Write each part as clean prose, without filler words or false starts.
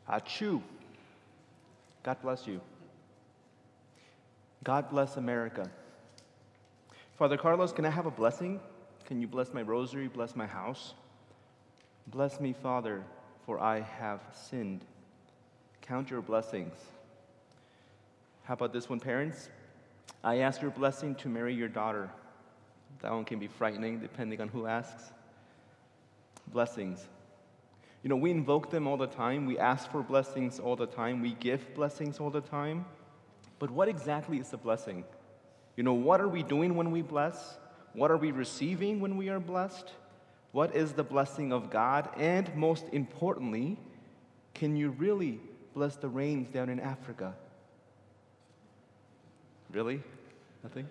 Achoo. God bless you. God bless America. Father Carlos, can I have a blessing? Can you bless my rosary, bless my house? Bless me, Father, for I have sinned. Count your blessings. How about this one, parents? I ask your blessing to marry your daughter. That one can be frightening depending on who asks. Blessings. We invoke them all the time. We ask for blessings all the time. We give blessings all the time. But what exactly is a blessing? What are we doing when we bless? What are we receiving when we are blessed? What is the blessing of God? And most importantly, can you really bless the rains down in Africa? Really? Nothing?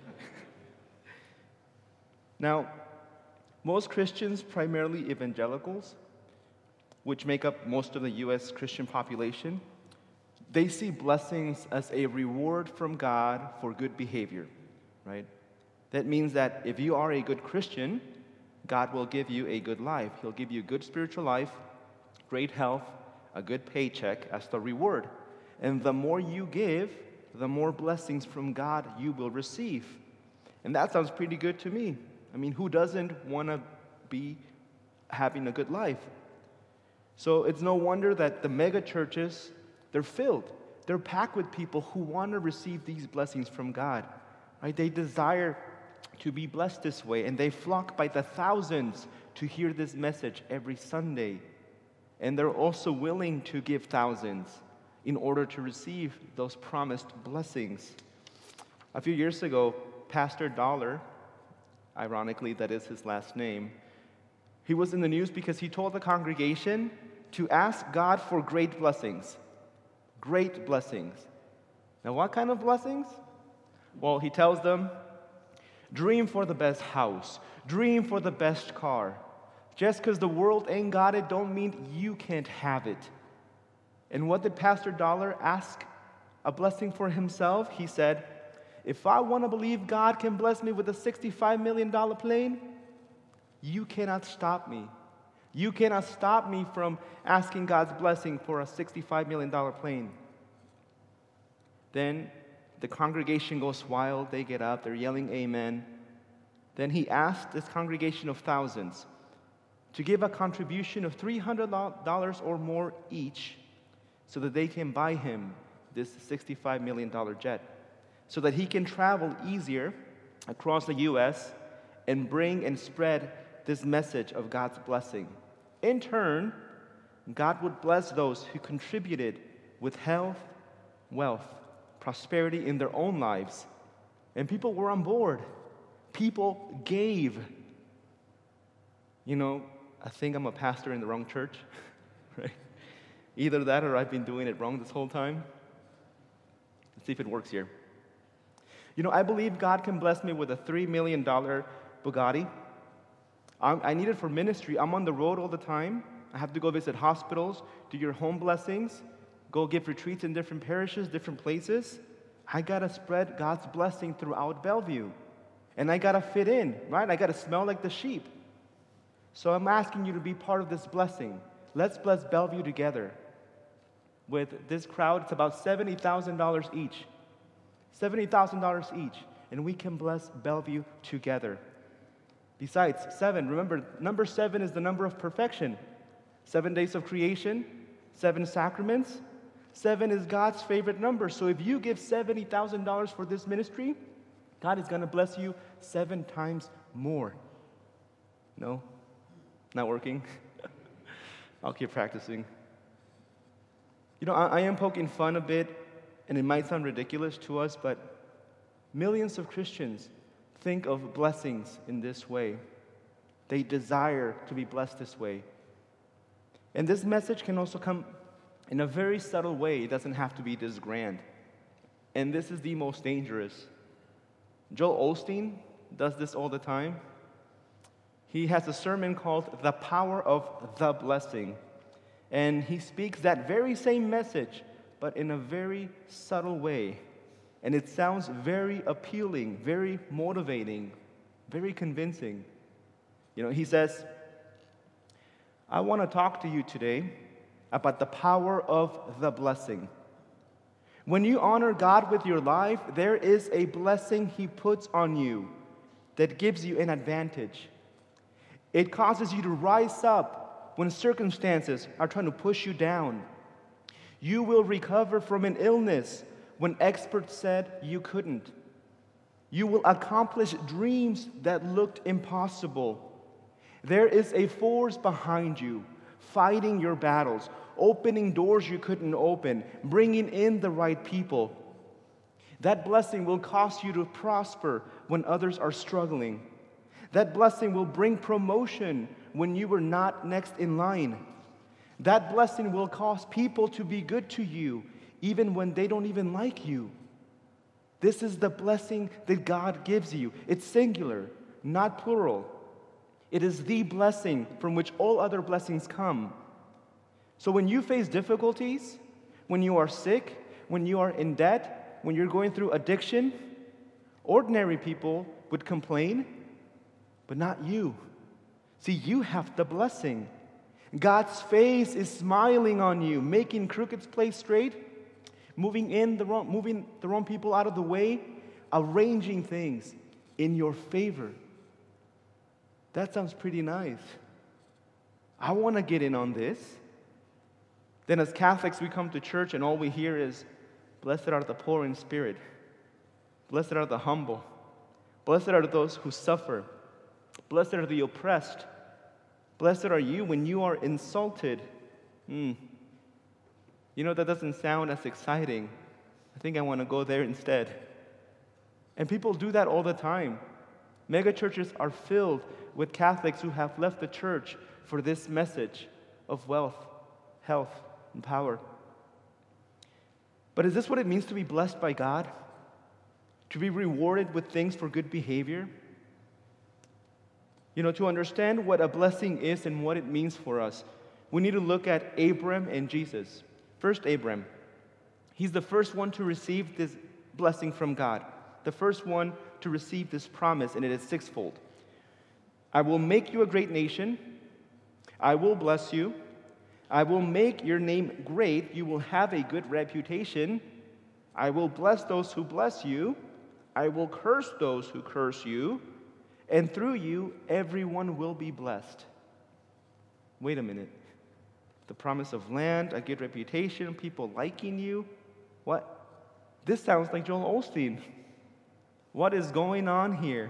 Now, most Christians, primarily evangelicals, which make up most of the U.S. Christian population, they see blessings as a reward from God for good behavior, right? That means that if you are a good Christian, God will give you a good life. He'll give you a good spiritual life, great health, a good paycheck as the reward. And the more you give, the more blessings from God you will receive. And that sounds pretty good to me. Who doesn't want to be having a good life? So it's no wonder that the mega churches, they're filled. They're packed with people who want to receive these blessings from God. Right? They desire to be blessed this way, and they flock by the thousands to hear this message every Sunday. And they're also willing to give thousands in order to receive those promised blessings. A few years ago, Pastor Dollar, ironically that is his last name, he was in the news because he told the congregation to ask God for great blessings. Great blessings. Now, what kind of blessings? Well, he tells them, dream for the best house. Dream for the best car. Just because the world ain't got it don't mean you can't have it. And what did Pastor Dollar ask a blessing for himself? He said, if I want to believe God can bless me with a $65 million plane, you cannot stop me. You cannot stop me from asking God's blessing for a $65 million plane. Then the congregation goes wild. They get up. They're yelling amen. Then he asked this congregation of thousands to give a contribution of $300 or more each so that they can buy him this $65 million jet, so that he can travel easier across the U.S. and bring and spread this message of God's blessing. In turn, God would bless those who contributed with health, wealth, prosperity in their own lives. And people were on board. People gave. I think I'm a pastor in the wrong church, right? Either that or I've been doing it wrong this whole time. Let's see if it works here. I believe God can bless me with a $3 million Bugatti. I need it for ministry. I'm on the road all the time. I have to go visit hospitals, do your home blessings, go give retreats in different parishes, different places. I got to spread God's blessing throughout Bellevue. And I got to fit in, right? I got to smell like the sheep. So I'm asking you to be part of this blessing. Let's bless Bellevue together. With this crowd, it's about $70,000 each. $70,000 each. And we can bless Bellevue together. Besides, 7, remember, number 7 is the number of perfection. 7 days of creation, 7 sacraments. 7 is God's favorite number. So if you give $70,000 for this ministry, God is going to bless you 7 times more. No? Not working? I'll keep practicing. I am poking fun a bit, and it might sound ridiculous to us, but millions of Christians think of blessings in this way. They desire to be blessed this way. And this message can also come in a very subtle way. It doesn't have to be this grand. And this is the most dangerous. Joel Osteen does this all the time. He has a sermon called The Power of the Blessing. And he speaks that very same message, but in a very subtle way. And it sounds very appealing, very motivating, very convincing. He says, I want to talk to you today about the power of the blessing. When you honor God with your life, there is a blessing He puts on you that gives you an advantage. It causes you to rise up when circumstances are trying to push you down. You will recover from an illness when experts said you couldn't. You will accomplish dreams that looked impossible. There is a force behind you, fighting your battles, opening doors you couldn't open, bringing in the right people. That blessing will cause you to prosper when others are struggling. That blessing will bring promotion when you were not next in line. That blessing will cause people to be good to you, even when they don't even like you. This is the blessing that God gives you. It's singular, not plural. It is the blessing from which all other blessings come. So when you face difficulties, when you are sick, when you are in debt, when you're going through addiction, ordinary people would complain, but not you. See, you have the blessing. God's face is smiling on you, making crooked place straight, moving the wrong people out of the way, arranging things in your favor. That sounds pretty nice. I want to get in on this. Then as Catholics, we come to church and all we hear is, "Blessed are the poor in spirit. Blessed are the humble. Blessed are those who suffer. Blessed are the oppressed. Blessed are you when you are insulted." You know, that doesn't sound as exciting. I think I want to go there instead. And people do that all the time. Mega churches are filled with Catholics who have left the church for this message of wealth, health, and power. But is this what it means to be blessed by God? To be rewarded with things for good behavior? You know, to understand what a blessing is and what it means for us, we need to look at Abram and Jesus. First, Abram. He's the first one to receive this blessing from God. The first one to receive this promise, and it is sixfold. "I will make you a great nation. I will bless you. I will make your name great. You will have a good reputation. I will bless those who bless you. I will curse those who curse you. And through you, everyone will be blessed." Wait a minute. The promise of land, a good reputation, people liking you. What? This sounds like Joel Osteen. What is going on here?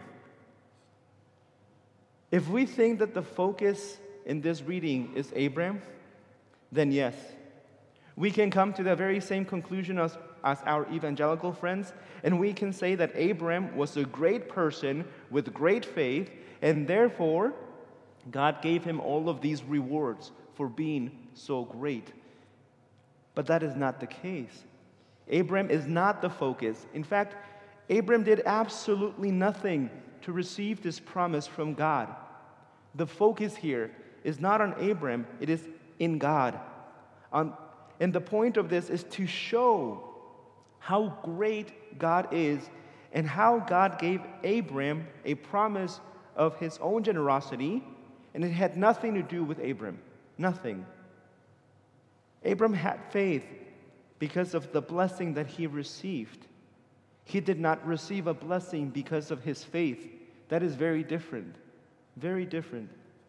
If we think that the focus in this reading is Abram, then yes, we can come to the very same conclusion as our evangelical friends, and we can say that Abram was a great person with great faith, and therefore God gave him all of these rewards for being so great. But that is not the case. Abram is not the focus. In fact, Abram did absolutely nothing to receive this promise from God. The focus here is not on Abram, it is in God. And the point of this is to show how great God is and how God gave Abram a promise of his own generosity, and it had nothing to do with Abram. Nothing. Abram had faith because of the blessing that he received. He did not receive a blessing because of his faith. That is very different. Very different.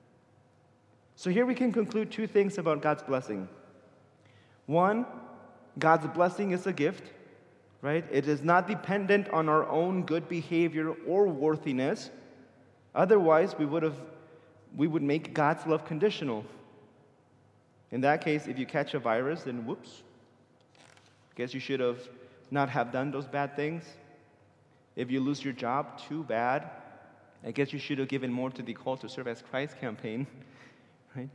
So here we can conclude two things about God's blessing. One, God's blessing is a gift, right? It is not dependent on our own good behavior or worthiness. Otherwise, we would make God's love conditional. In that case, if you catch a virus, then whoops. Guess you should have not have done those bad things. If you lose your job, too bad. I guess you should have given more to the Call to Serve as Christ campaign, right?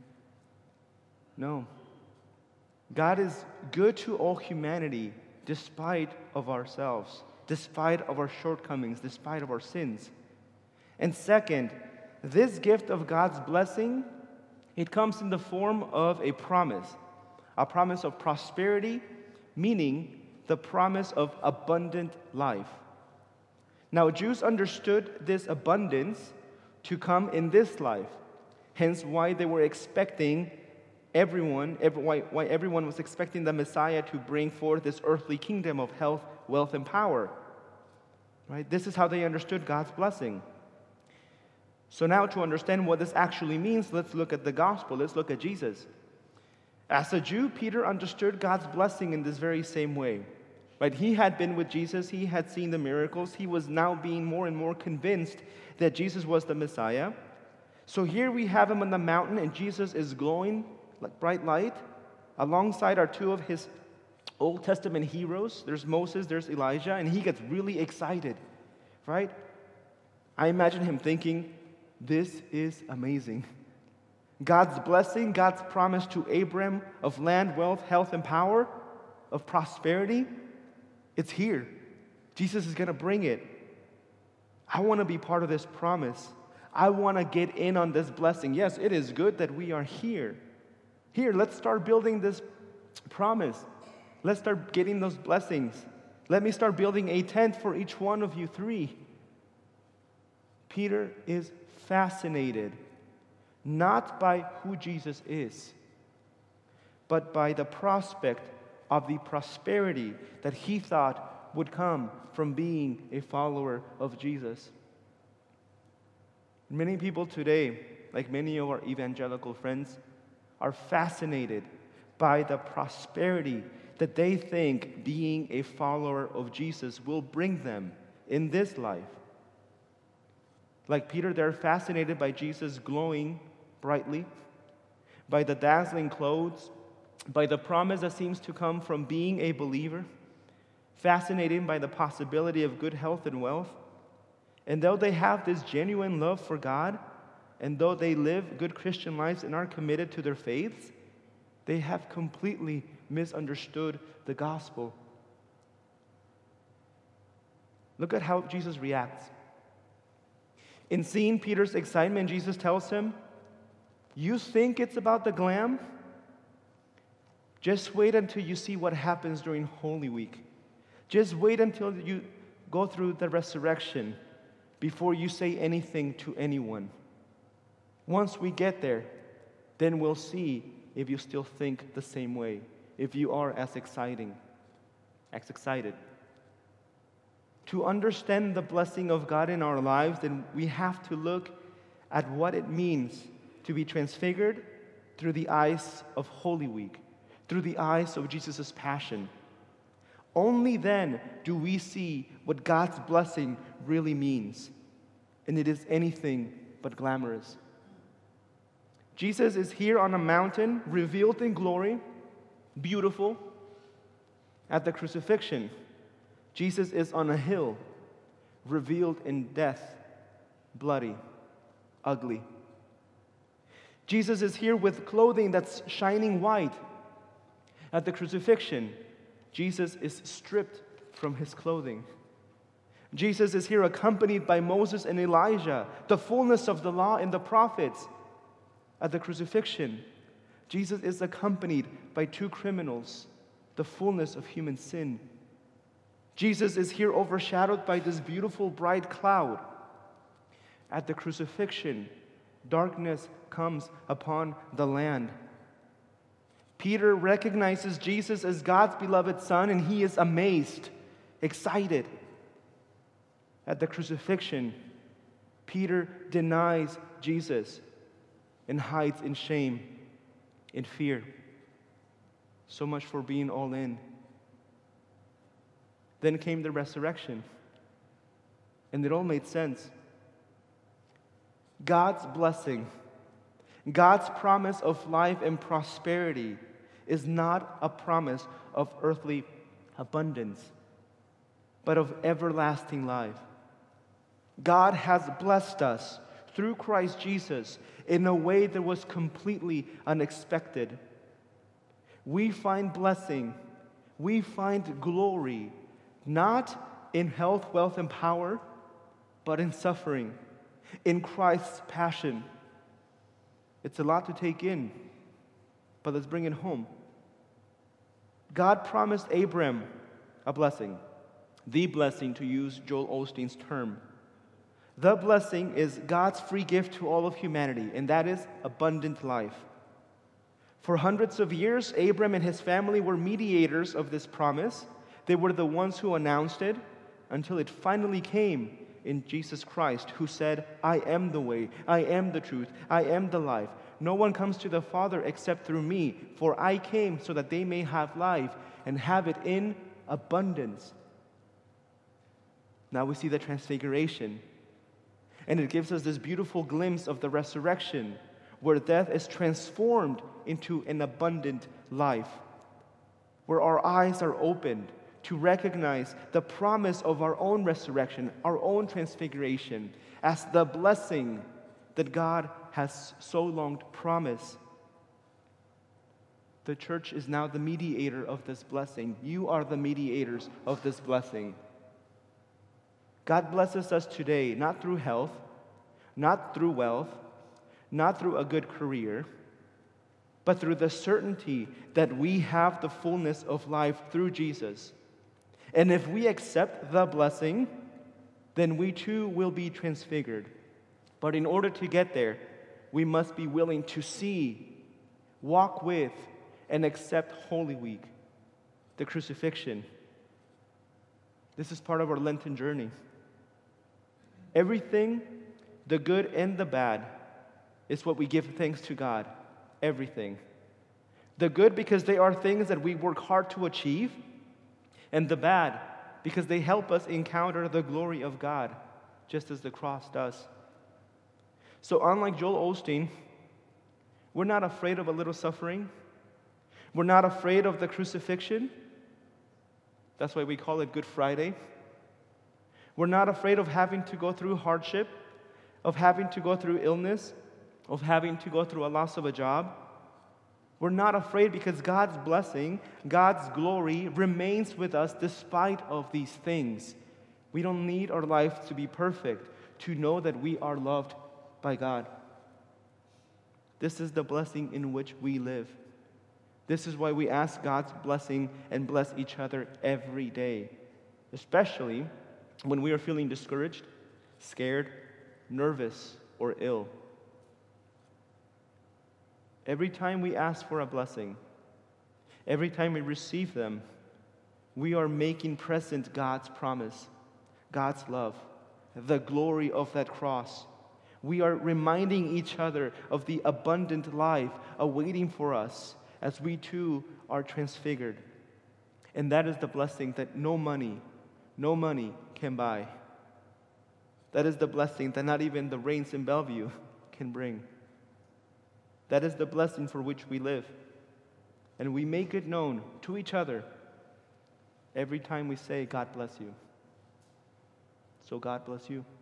No. God is good to all humanity despite of ourselves, despite of our shortcomings, despite of our sins. And second, this gift of God's blessing, it comes in the form of a promise of prosperity, meaning the promise of abundant life. Now, Jews understood this abundance to come in this life, hence why they were expecting why everyone was expecting the Messiah to bring forth this earthly kingdom of health, wealth, and power. Right? This is how they understood God's blessing. So now, to understand what this actually means, let's look at the gospel. Let's look at Jesus. As a Jew, Peter understood God's blessing in this very same way. Right? He had been with Jesus. He had seen the miracles. He was now being more and more convinced that Jesus was the Messiah. So here we have him on the mountain, and Jesus is glowing like bright light. Alongside are two of his Old Testament heroes. There's Moses, there's Elijah, and he gets really excited. Right? I imagine him thinking, this is amazing. God's blessing, God's promise to Abram of land, wealth, health, and power, of prosperity, it's here. Jesus is going to bring it. I want to be part of this promise. I want to get in on this blessing. Yes, it is good that we are here. Here, let's start building this promise. Let's start getting those blessings. Let me start building a tent for each one of you three. Peter is fascinated, not by who Jesus is, but by the prospect of the prosperity that he thought would come from being a follower of Jesus. Many people today, like many of our evangelical friends, are fascinated by the prosperity that they think being a follower of Jesus will bring them in this life. Like Peter, they're fascinated by Jesus glowing brightly, by the dazzling clothes, by the promise that seems to come from being a believer, fascinated by the possibility of good health and wealth. And though they have this genuine love for God, and though they live good Christian lives and are committed to their faiths, they have completely misunderstood the gospel. Look at how Jesus reacts. In seeing Peter's excitement, Jesus tells him, "You think it's about the glam? Just wait until you see what happens during Holy Week. Just wait until you go through the resurrection before you say anything to anyone. Once we get there, then we'll see if you still think the same way, if you are as excited. To understand the blessing of God in our lives, then we have to look at what it means to be transfigured through the eyes of Holy Week, through the eyes of Jesus' passion. Only then do we see what God's blessing really means, and it is anything but glamorous. Jesus is here on a mountain, revealed in glory, beautiful. At the crucifixion, Jesus is on a hill, revealed in death, bloody, ugly. Jesus is here with clothing that's shining white. At the crucifixion, Jesus is stripped from his clothing. Jesus is here accompanied by Moses and Elijah, the fullness of the law and the prophets. At the crucifixion, Jesus is accompanied by two criminals, the fullness of human sin. Jesus is here overshadowed by this beautiful bright cloud. At the crucifixion, darkness comes upon the land. Peter recognizes Jesus as God's beloved Son, and he is amazed, excited. At the crucifixion, Peter denies Jesus and hides in shame, in fear. So much for being all in. Then came the resurrection, and it all made sense. God's blessing, God's promise of life and prosperity is not a promise of earthly abundance, but of everlasting life. God has blessed us through Christ Jesus in a way that was completely unexpected. We find blessing, we find glory, not in health, wealth, and power, but in suffering, in Christ's passion. It's a lot to take in, but let's bring it home. God promised Abram a blessing, the blessing, to use Joel Osteen's term. The blessing is God's free gift to all of humanity, and that is abundant life. For hundreds of years, Abram and his family were mediators of this promise. They were the ones who announced it until it finally came in Jesus Christ, who said, I am the way, I am the truth, I am the life. No one comes to the Father except through me, for I came so that they may have life and have it in abundance. Now we see the transfiguration, and it gives us this beautiful glimpse of the resurrection, where death is transformed into an abundant life, where our eyes are opened to recognize the promise of our own resurrection, our own transfiguration, as the blessing that God has so long promised. The church is now the mediator of this blessing. You are the mediators of this blessing. God blesses us today, not through health, not through wealth, not through a good career, but through the certainty that we have the fullness of life through Jesus. And if we accept the blessing, then we too will be transfigured. But in order to get there, we must be willing to see, walk with, and accept Holy Week, the crucifixion. This is part of our Lenten journey. Everything, the good and the bad, is what we give thanks to God. Everything. The good because they are things that we work hard to achieve, and the bad because they help us encounter the glory of God, just as the cross does. So unlike Joel Osteen, we're not afraid of a little suffering. We're not afraid of the crucifixion. That's why we call it Good Friday. We're not afraid of having to go through hardship, of having to go through illness, of having to go through a loss of a job. We're not afraid because God's blessing, God's glory remains with us despite of these things. We don't need our life to be perfect to know that we are loved by God. This is the blessing in which we live. This is why we ask God's blessing and bless each other every day, especially when we are feeling discouraged, scared, nervous, or ill. Every time we ask for a blessing, every time we receive them, we are making present God's promise, God's love, the glory of that cross. We are reminding each other of the abundant life awaiting for us as we too are transfigured. And that is the blessing that no money can buy. That is the blessing that not even the rains in Bellevue can bring. That is the blessing for which we live. And we make it known to each other every time we say, God bless you. So God bless you.